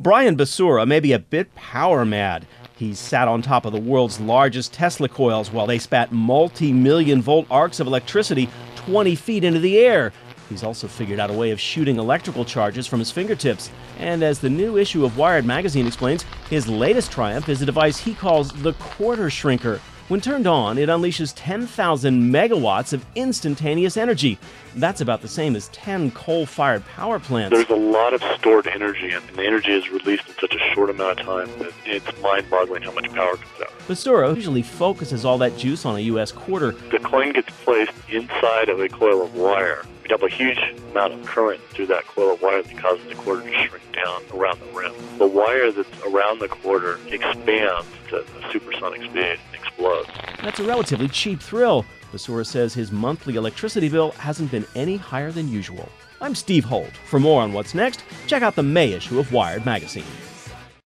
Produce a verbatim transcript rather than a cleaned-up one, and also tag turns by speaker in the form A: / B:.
A: Brian Basura may be a bit power mad. He's sat on top of the world's largest Tesla coils while they spat multi-million volt arcs of electricity twenty feet into the air. He's also figured out a way of shooting electrical charges from his fingertips. And as the new issue of Wired magazine explains, his latest triumph is a device he calls the Quarter Shrinker. When turned on, it unleashes ten thousand megawatts of instantaneous energy. That's about the same as ten coal-fired power plants.
B: There's a lot of stored energy, and the energy is released in such a short amount of time that it's mind-boggling how much power comes out.
A: Basura usually focuses all that juice on a U S quarter.
B: The coin gets placed inside of a coil of wire. We dump a huge amount of current through that coil of wire that causes the quarter to shrink down around the rim. The wire that's around the quarter expands to a supersonic speed and explodes.
A: That's a relatively cheap thrill. Basura says his monthly electricity bill hasn't been any higher than usual. I'm Steve Holt. For more on what's next, check out the May issue of Wired magazine.